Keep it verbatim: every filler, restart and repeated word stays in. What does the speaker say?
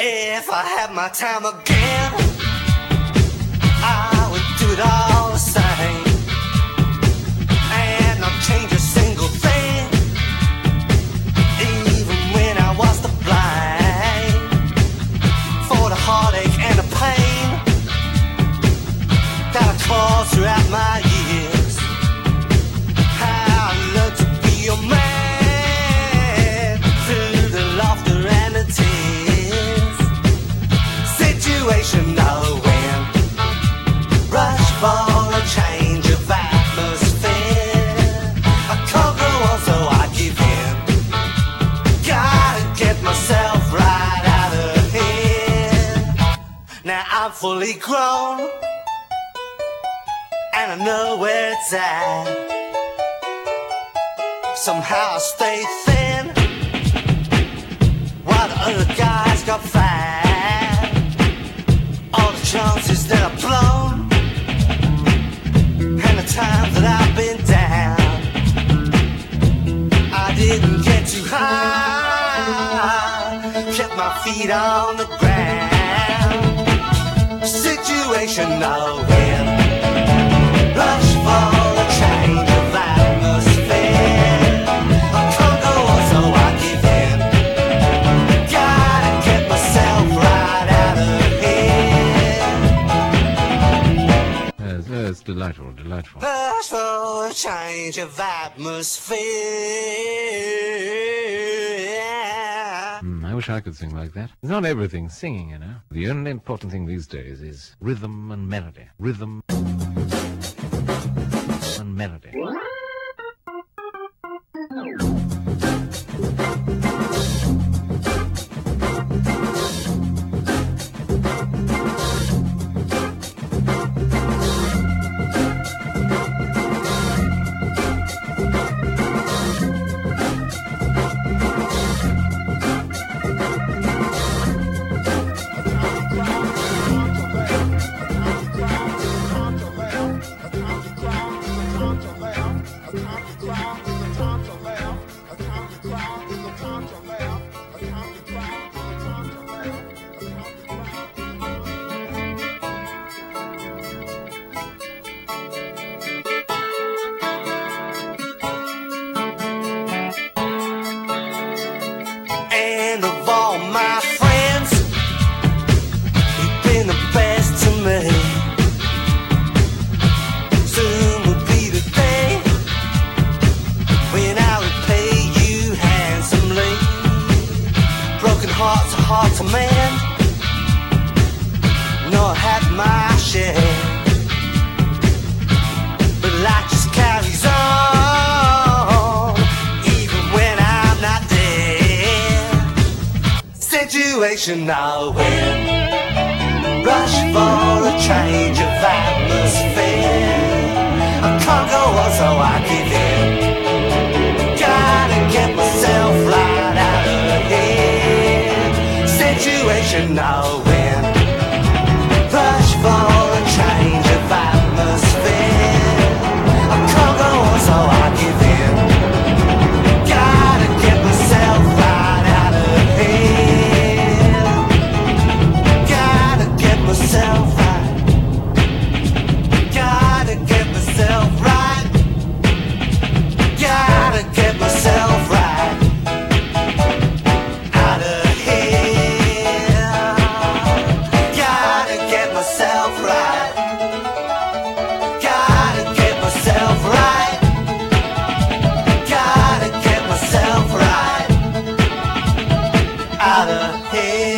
If I had my time again, I would do it all the same, and I'd change a single thing, even when I was to blame, for the heartache and the pain that I caused throughout my years. How I learned to be a man through the laughter and the tears. Situation no win, rush for a change of atmosphere. I can't go on, so I give in. Gotta get myself right out of here. Now I'm fully grown, and I know where it's at. Somehow I stay thin, while the other guys got fat. All the chances that I've blown, and the times that I've been down, I didn't get too high, kept my feet on the ground. Situation no win, rush for a change of atmosphere. I can't go on, so I give in. Gotta get myself right out of here. Yes, yes, delightful, delightful. Rush for a change of atmosphere. Hmm, I wish I could sing like that. It's not everything singing, you know. The only important thing these days is rhythm and melody. Rhythm and melody. And of all my friends, you've been the best to me. Soon will be the day when I repay you handsomely. Broken hearts are hard to mend, no, I had my share, but life just carries on, even when I'm not there. Situation no win, rush for a change of atmosphere. I can't go on, so I give in. Gotta get myself right out of here. Situation no win, rush for a change of atmosphere. I can't go on, so I give in. Gotta get myself right out of here. Gotta get myself right. Gotta get myself right. Gotta get myself right out of here. Gotta get myself right. Gotta get myself right. Gotta get myself right out of here.